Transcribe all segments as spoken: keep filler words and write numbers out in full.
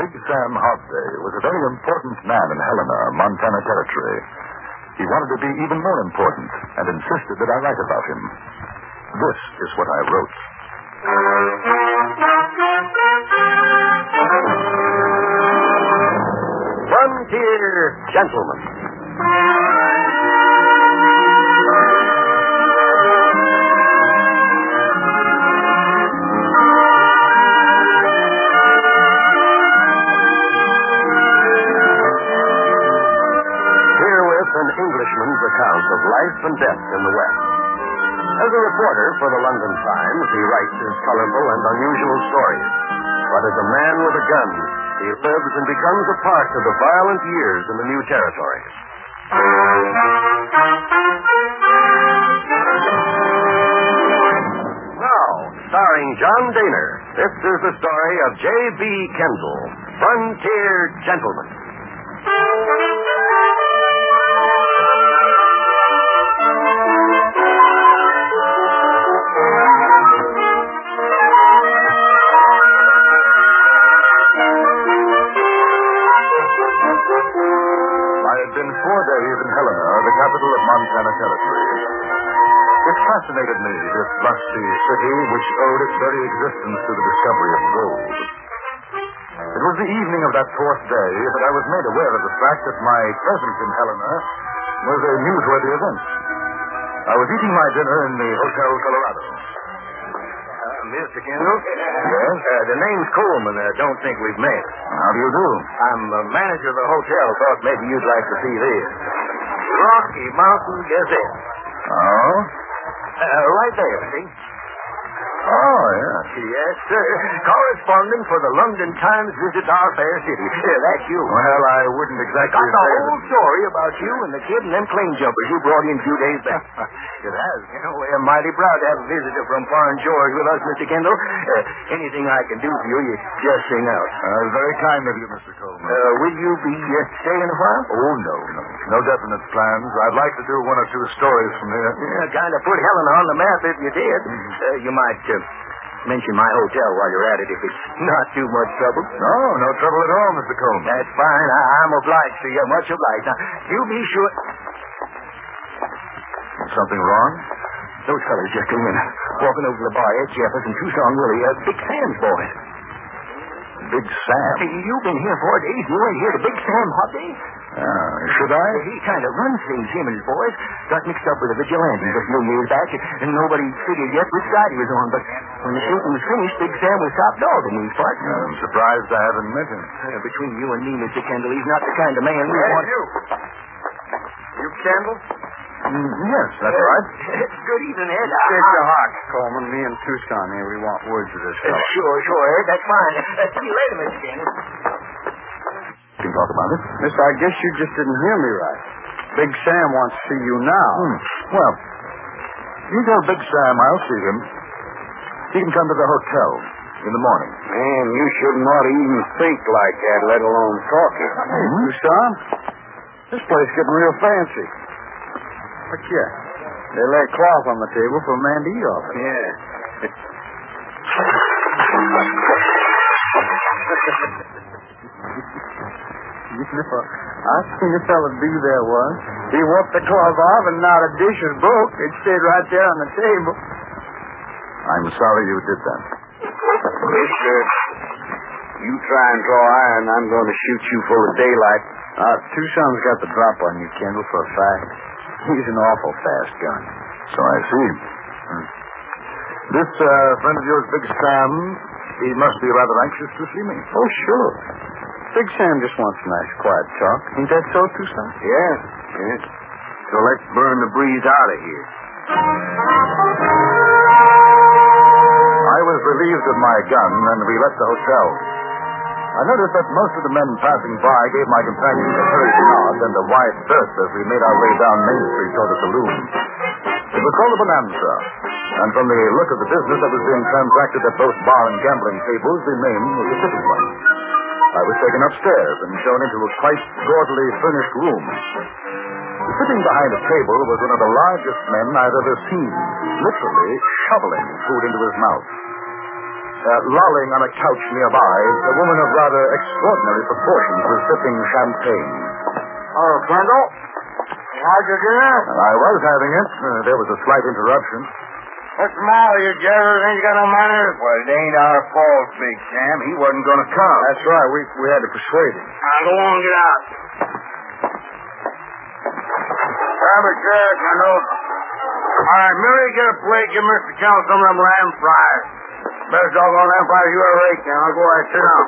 Big Sam Hobday was a very important man in Helena, Montana Territory. He wanted to be even more important and insisted that I write about him. This is what I wrote. Frontier Gentleman. An Englishman's account of life and death in the West. As a reporter for the London Times, he writes his colorful and unusual stories. But as a man with a gun, he lives and becomes a part of the violent years in the new territories. Now, starring John Daner, this is the story of J B. Kendall, Frontier Gentleman. Capital of Montana Territory. It fascinated me, this lusty city which owed its very existence to the discovery of gold. It was the evening of that fourth day that I was made aware of the fact that my presence in Helena was a newsworthy event. I was eating my dinner in the Hotel Colorado. Uh, Mister Kendall? Yes? Uh, the name's Coleman. I uh, don't think we've met. How do you do? I'm the manager of the hotel. Thought maybe you'd like to see this. Rocky Mountain Gazette. Oh? Uh, right there, see? Oh, yeah. Yes, sir. Correspondent for the London Times visits our fair city. Yeah, that's you. Well, I wouldn't exactly Got the say whole that... story about you and the kid and them claim jumpers you brought in a few days back. It has. You know, we're mighty proud to have a visitor from foreign shores with us, Mister Kendall. Uh, anything I can do for you, you just sing out. Uh, very kind of you, Mister Coleman. Uh, will you be uh, staying a while? Oh, no, no. No definite plans. I'd like to do one or two stories from here. Yeah, kind of put Helena on the map if you did. Mm-hmm. Uh, you might... Uh, Mention my hotel while you're at it if it's not too much trouble. No, no trouble at all, Mister Coleman. That's fine. I, I'm obliged to you. Much obliged. Now, you be sure... Something wrong? Those fellas just came in. Walking over to the bar, Ed Jeffers and Tucson Willie. Uh, Big Sam's boys. Big Sam? Hey, you've been here four days. You ain't here to Big Sam Hobday? Uh, should I? He kind of runs things, him and his boys. Got mixed up with a vigilante a few years back, and nobody figured yet which side he was on. But when the shooting was finished, Big Sam was top dog in these parts. I'm surprised I haven't met him. Uh, between you and me, Mister Kendall, he's not the kind of man we hey, want... you. You Kendall? Mm, yes, that's uh, right. Good evening, Ed. Mister Hawk, Coleman, me and Tucson here. We want words with this Uh, fellow. sure, sure, Ed. That's fine. Uh, see you later, Mister Kendall. Can talk about it? Mister, I guess you just didn't hear me right. Big Sam wants to see you now. Hmm. Well, you tell Big Sam I'll see him. He can come to the hotel in the morning. Man, you shouldn't ought to even think like that, let alone talking. Hey, Tucson, this place getting real fancy. Look here. They lay cloth on the table for a man to eat off. Yeah. You know, I've seen a fella do that once. He whooped the cloth off and not a dish was broke. It stayed right there on the table. I'm sorry you did that. Mister, you try and draw iron, I'm going to shoot you full of daylight. Uh, Tucson's got the drop on you, Kendall, for a fact. He's an awful fast gun. So I see. Hmm. This uh, friend of yours, Big Sam, he must be rather anxious to see me. Oh, sure. Big Sam just wants a nice, quiet talk. Ain't that so, Tucson? Yes, yes. So let's burn the breeze out of here. I was relieved of my gun, and we left the hotel. I noticed that most of the men passing by gave my companions a hurried nod and a wide berth as we made our way down Main Street toward the saloon. It was called a bonanza, and from the look of the business that was being transacted at both bar and gambling tables, the name was a fitting one. I was taken upstairs and shown into a quite gaudily furnished room. Sitting behind a table was one of the largest men I've ever seen, literally shoveling food into his mouth. Uh, lolling on a couch nearby, a woman of rather extraordinary proportions was sipping champagne. Oh, Kendall? How'd you dinner? I was having it. Uh, there was a slight interruption. What's the matter, you jailers? Ain't you got no manners? Well, it ain't our fault, Big Sam. He wasn't going to come. That's right. We we had to persuade him. Now, go on, get out. Grab a chair, Kendall. All right, Millie, get a plate. Give Mister Kendall some of them lamb fries. Best doggone lamb fries you ever ate, Kendall. Go ahead, sit down.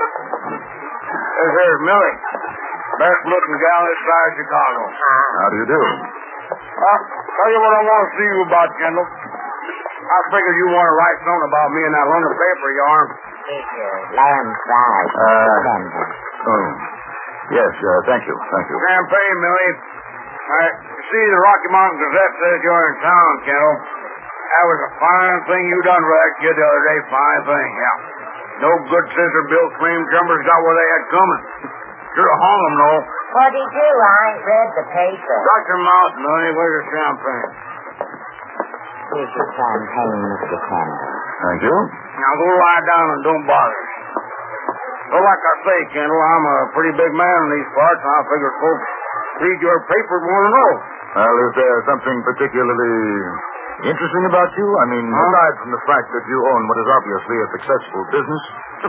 This here's Millie. Best looking gal this side of Chicago. How do you do? Well, tell you what I want to see you about, Kendall. I figured you want to write something about me in that London paper of yours. Lamb fries. Uh, oh. Yes, uh, thank you, thank you. Champagne, Millie. All right, you see, the Rocky Mountain Gazette says you're in town, Kendall. That was a fine thing you done for that kid the other day. Fine thing, yeah. No good scissor Bill Cream Jumpers got what they had coming. Should have hung them, though. What'd he do? I ain't read the paper. Shut your mouth, Millie. Where's your champagne? Here's your champagne, Mister Kendall. Thank you. Now go lie down and don't bother. Well, like I say, Kendall, I'm a pretty big man in these parts, and I figure folks read your paper and want to know. Well, is there something particularly interesting about you? I mean, huh? aside from the fact that you own what is obviously a successful business.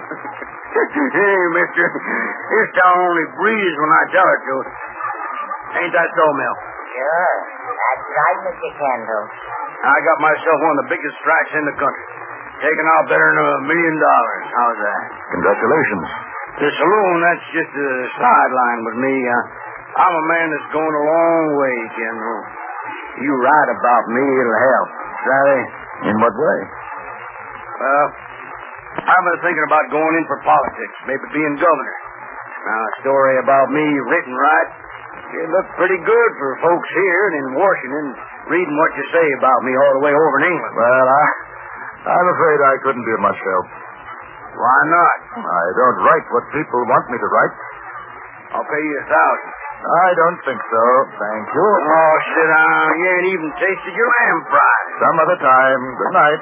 Hey, mister, this town only breathes when I tell it to. Ain't that so, Mel? Sure. That's right, Mister Kendall. I got myself one of the biggest strikes in the country. Taking out better than a million dollars. How's that? Congratulations. The saloon, that's just a sideline with me. Uh, I'm a man that's going a long way, General. You write about me, it'll help. Sorry? In what way? Well, I've been thinking about going in for politics, maybe being governor. Now, a story about me written right, it looked pretty good for folks here and in Washington, reading what you say about me all the way over in England. Well, I, I'm afraid I couldn't be of much help. Why not? I don't write what people want me to write. I'll pay you a thousand. I don't think so. Thank you. Oh, sit down. You ain't even tasted your lamb fries. Some other time. Good night.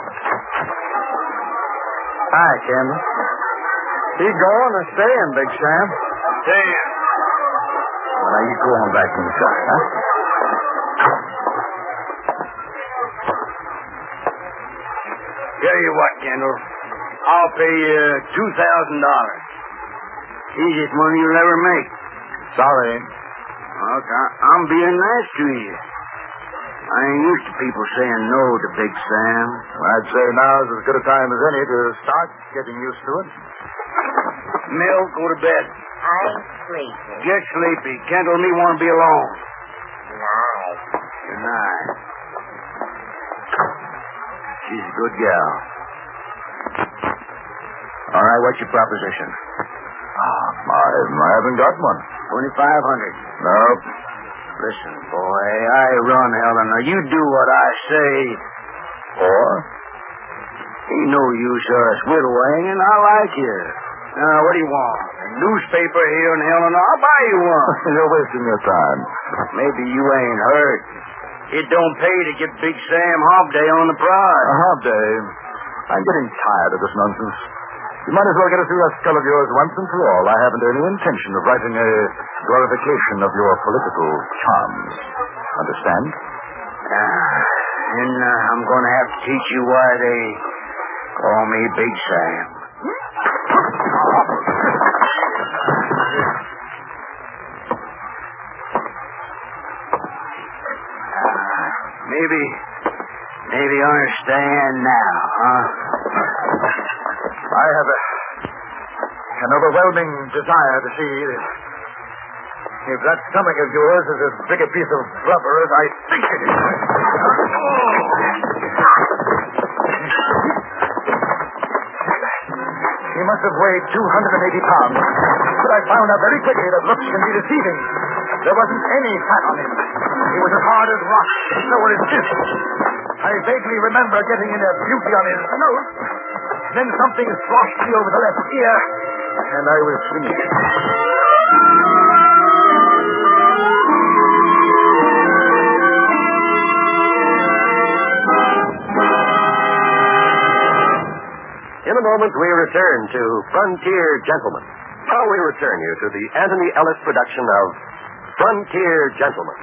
Hi, Kendall. He going or staying, Big Sam? Staying. Well, now you go on back inside, huh? Tell you what, Kendall. I'll pay you two thousand dollars. Easiest money you'll ever make. Sorry. Look, I, I'm being nice to you. I ain't used to people saying no to Big Sam. I'd say now's as good a time as any to start getting used to it. Mel, go to bed. I'm sleepy. Get sleepy. Kendall and me want to be alone. Night. Good night. She's a good gal. All right, what's your proposition? Oh, I, I haven't got one. Twenty-five hundred. No. Listen, boy, I run Helena. You do what I say. Or? Ain't no use us whittling, and I like you. Now, what do you want? A newspaper here in Helena? I'll buy you one. You're wasting your time. Maybe you ain't hurt. It don't pay to get Big Sam Hobday on the prize. A hot day. I'm getting tired of this nonsense. You might as well get us through that skull of yours once and for all. I haven't any intention of writing a glorification of your political charms. Understand? Uh, and uh, I'm going to have to teach you why they call me Big Sam. Uh, maybe, maybe you understand now, huh? I have a, an overwhelming desire to see if that stomach of yours is as big a piece of blubber as I think it is. He must have weighed two hundred eighty pounds, but I found out very quickly that looks can be deceiving. There wasn't any fat on him. He was as hard as rock, and so were his fists. I vaguely remember getting in a beauty on his nose. Then something sloshed me over the left ear, and I was finished. In a moment, we return to Frontier Gentlemen. now we return you to the Anthony Ellis production of Frontier Gentlemen.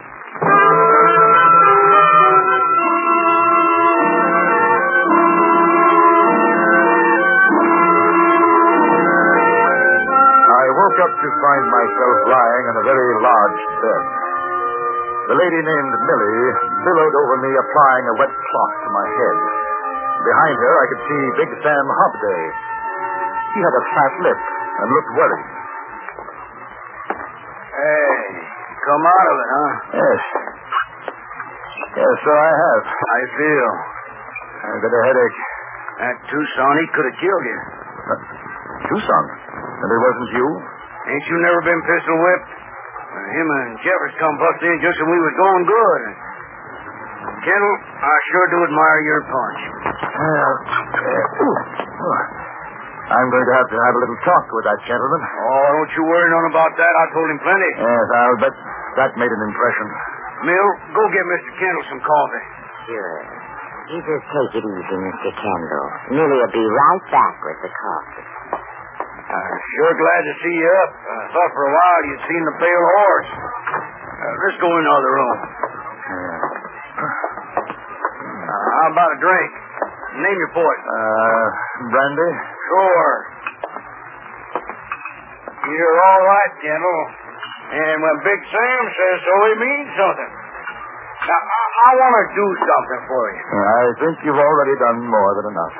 I woke up to find myself lying in a very large bed. The lady named Millie billowed over me, applying a wet cloth to my head. Behind her, I could see Big Sam Hobday. He had a fat lip and looked worried. Hey, come out of it, huh? Yes. Yes, so I have. How you feel? I got a headache. That Tucson, he could have killed you. Uh, Tucson? And it wasn't you? Ain't you never been pistol whipped? Uh, him and Jeffers come bust in just when we was going good. Kendall, I sure do admire your punch. Well, uh, ooh, ooh. I'm going to have to have a little talk with that gentleman. Oh, don't you worry none about that. I told him plenty. Yes, I'll bet that made an impression. Mill, go get Mister Kendall some coffee. Sure. You just take it easy, Mister Kendall. Millie will be right back with the coffee. I'm sure glad to see you up. I thought for a while you'd seen the pale horse. Uh, let's go in the other room. Yeah. Uh, how about a drink? Name your poison. Uh, brandy? Sure. You're all right, Kendall. And when Big Sam says so, he means something. Now, I, I want to do something for you. I think you've already done more than enough.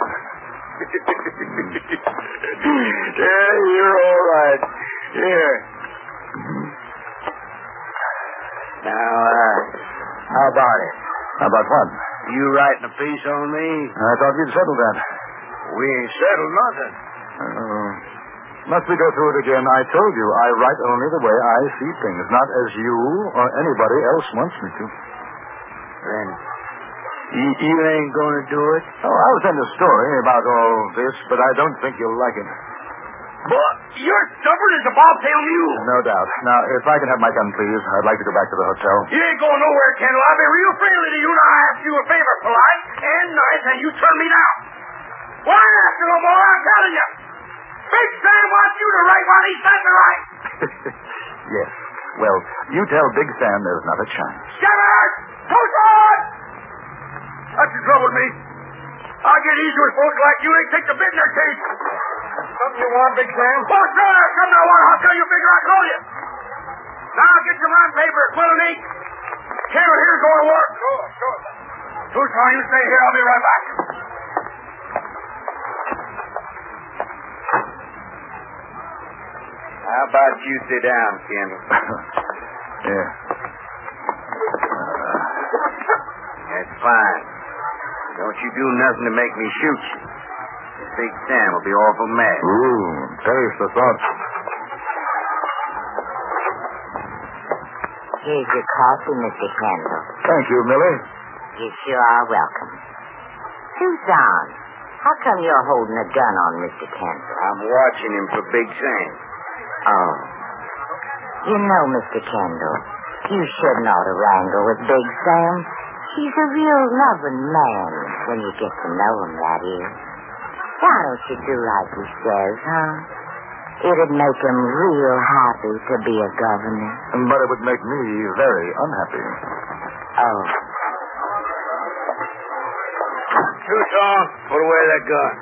Yeah, you're all right. Here. Now, uh, how about it? How about what? You writing a piece on me? I thought you'd settled that. We ain't settled nothing. Uh, must we go through it again? I told you I write only the way I see things, not as you or anybody else wants me to. Then, you, you ain't going to do it? Oh, I'll send a story about all this, but I don't think you'll like it. But you're stubborn as a bobtail mule. No doubt. Now, if I can have my gun, please, I'd like to go back to the hotel. You ain't going nowhere, Kendall. I've been real friendly to you. Now I ask you a favor, polite and nice, and you turn me down. Why ask no more? I'm telling you. Big Sam wants you to write while he's setting the right. Yes. Well, you tell Big Sam there's not a chance. Shepard! Tucson! That's the trouble with me. I get easy with folks like you. They take the bit in their teeth. Something you want, Big Sam? Oh, sure. Something I want. I'll tell you figure I told you. Now get some on paper, quill and ink. Kendall here's going to work. Sure, sure. Tucson, you stay here. I'll be right back. How about you sit down, Kendall? Yeah. That's fine. Don't you do nothing to make me shoot you. Big Sam will be awful mad. Ooh, taste the thought. Here's your coffee, Mister Kendall. Thank you, Millie. You sure are welcome. Tucson, how come you're holding a gun on Mister Kendall? I'm watching him for Big Sam. Oh. You know, Mister Kendall, you shouldn't ought to wrangle with Big Sam. He's a real loving man when you get to know him, that is. Why don't you do like he says, huh? It'd make him real happy to be a governor. But it would make me very unhappy. Oh. Tucson, put away that gun.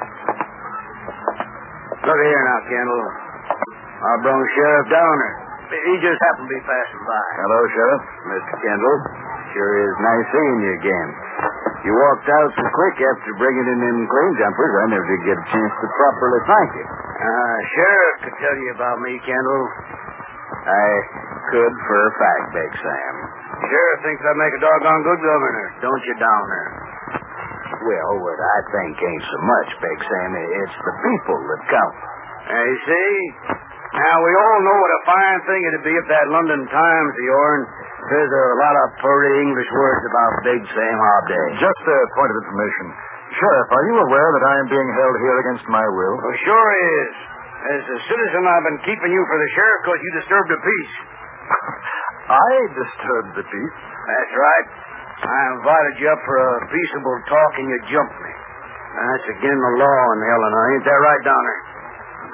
Look here now, Kendall. I brung Sheriff Downer. He just happened to be passing by. Hello, Sheriff. Mister Kendall, sure is nice seeing you again. You walked out so quick after bringing in them claim jumpers, I never did get a chance to properly thank you. Uh, Sheriff could tell you about me, Kendall. I could for a fact, Big Sam. Sheriff thinks I make a doggone good governor, don't you, Downer? Well, what I think ain't so much, Big Sam. It's the people that count. Uh, you see? Now, we all know what a fine thing it'd be if that London Times of yourn says a lot of pretty English words about Big Sam Hobday. Just a point of information. Sheriff, are you aware that I am being held here against my will? Well, sure is. As a citizen, I've been keeping you for the sheriff because you disturbed the peace. I disturbed the peace? That's right. I invited you up for a peaceable talk and you jumped me. That's against the law in Illinois. Ain't that right, Downer?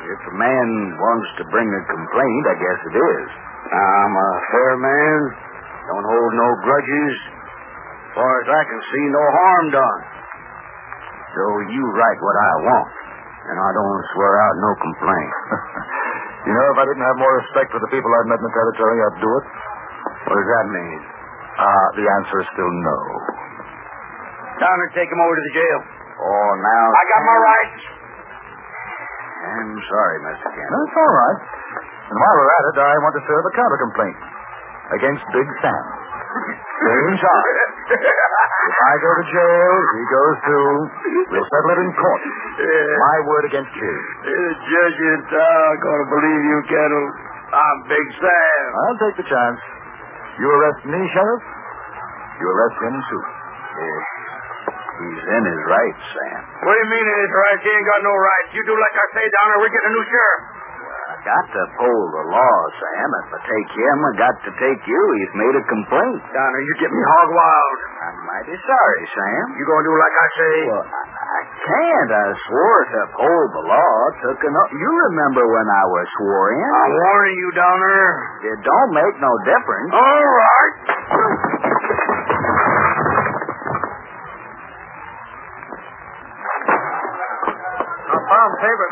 If a man wants to bring a complaint, I guess it is. I'm a fair man. Don't hold no grudges. As far as I can see, no harm done. So you write what I want, and I don't swear out no complaint. You know, if I didn't have more respect for the people I've met in the territory, I'd do it. What does that mean? Uh, the answer is still no. Downer, take him over to the jail. Oh, now... I got my rights. I'm sorry, Mister Kent. That's all right. And while we're at it, I want to serve a counter-complaint against Big Sam. Same charge. If I go to jail, he goes too. We'll settle it in court. My word against his. The judge in town going to believe you, Kendall. I'm Big Sam. I'll take the chance. You arrest me, Sheriff. You arrest him, too. Yeah. He's in his rights, Sam. What do you mean in his rights? He ain't got no rights. You do like I say, Downer, we're getting a new sheriff. I got to uphold the law, Sam. If I take him, I got to take you. He's made a complaint. Downer, you get me hog wild. I'm mighty sorry, Sam. You gonna do like I say? Well, I, I can't. I swore to uphold the law. Took an oath. You remember when I was swore in? I'm warning you, Downer. It don't make no difference. All right. I found the paper.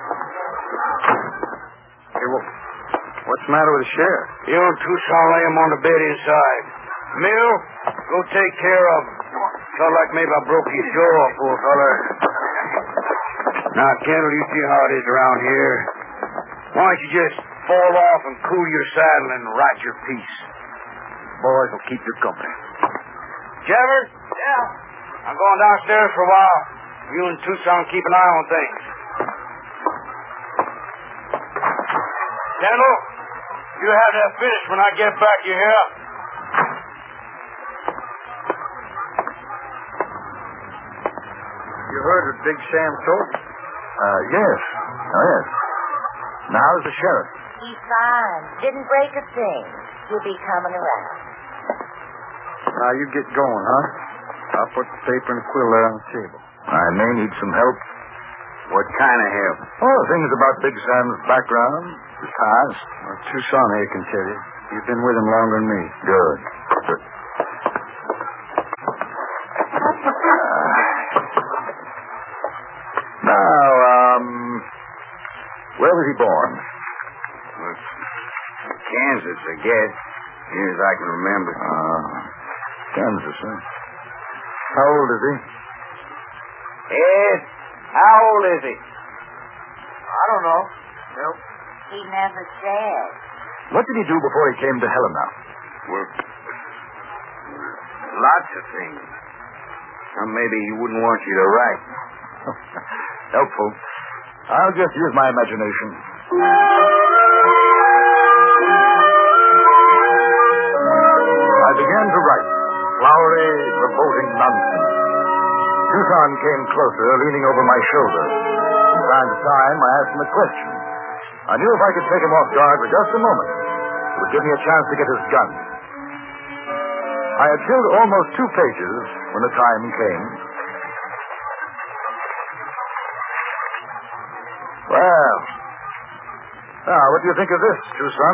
Hey, well, what's the matter with the sheriff? You and Tucson lay him on the bed inside. Mill, go take care of him. Felt like maybe I broke his jaw, poor feller. Now, Kendall, you see how it is around here. Why don't you just fall off and cool your saddle and write your piece? Boys will keep you company. Jevers? Yeah? I'm going downstairs for a while. You and Tucson keep an eye on things. Kendall, you have that finished when I get back, you hear? You heard what Big Sam told you? Uh, yes. Oh, yes. Now, how's the sheriff? He's fine. Didn't break a thing. He'll be coming around. Now, you get going, huh? I'll put the paper and quill there on the table. I may need some help. What kind of help? Oh, things about Big Sam's background, his past. Well, Tucson here can tell you. You've been with him longer than me. Good. Good. Now, um, where was he born? Well, Kansas, I guess. Near as I can remember. Uh, Kansas, huh? How old is he? Ed, how old is he? I don't know. Nope. He never said. What did he do before he came to Helena? Well, lots of things. Some maybe he wouldn't want you to write. Helpful. I'll just use my imagination. I began to write flowery, revolting nonsense. Tucson came closer, leaning over my shoulder. From time to time, I asked him a question. I knew if I could take him off guard for just a moment, it would give me a chance to get his gun. I had filled almost two pages when the time came. Well, now, what do you think of this, Tucson?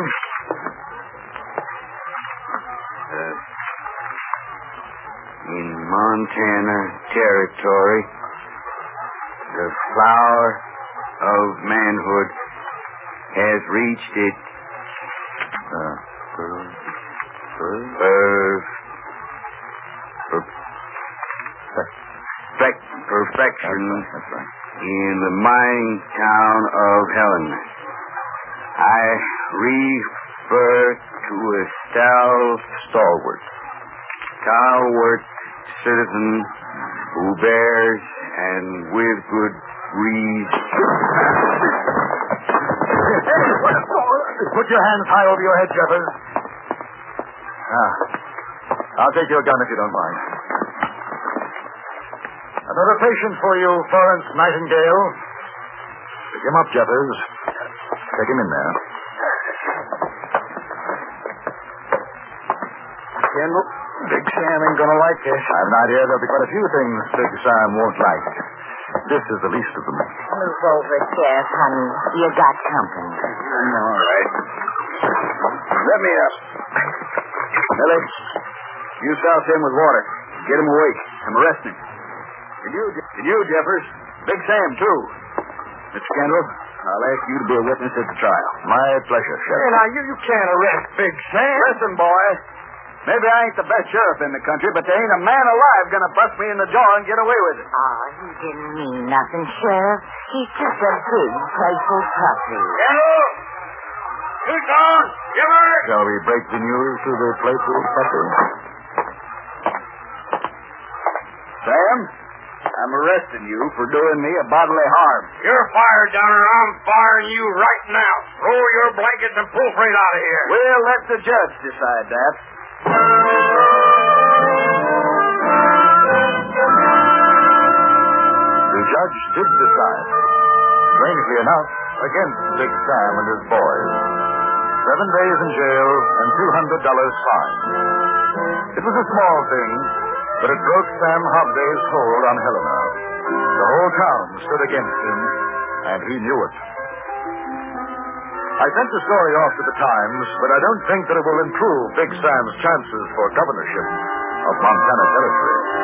Uh, in Montana Territory, the flower of manhood has reached its uh, per, per, per, per, perfection That's right. That's right. in the mining town of Helena. I refer to a stal, stalwart, stalwart citizen who bears and with good reason. Put your hands high over your head, Jeffers. Ah, I'll take your gun if you don't mind. Another patient for you, Florence Nightingale. Pick him up, Jeffers. Take him in there. Kendall, Big Sam ain't gonna like this. I've an idea there'll be quite a few things Big Sam won't like. This is the least of them. move over, Sheriff, honey. You got company. All right. Let me up. Billy, you souse him with water. Get him awake. I'm arresting him. And you, and you, Jeffers. Big Sam, too. Mister Kendall, I'll ask you to be a witness at the trial. My pleasure, Sheriff. Hey, now, you, you can't arrest Big Sam. Listen, boy. Maybe I ain't the best sheriff in the country, but there ain't a man alive gonna bust me in the jaw and get away with it. Oh, he didn't mean nothing, Sheriff. He's just a big, playful puppy. Kendall! Tucson! Giver! Shall we break the news to the playful puppy? Sam, I'm arresting you for doing me a bodily harm. You're fired, Donner. I'm firing you right now. Throw your blankets and pull freight out of here. We'll let the judge decide that. The judge did decide. Strangely enough, against Big Sam and his boys. Seven days in jail and two hundred dollars fine. It was a small thing, but it broke Sam Hobday's hold on Helena. The whole town stood against him, and he knew it. I sent the story off to the Times, but I don't think that it will improve Big Sam's chances for governorship of Montana Territory.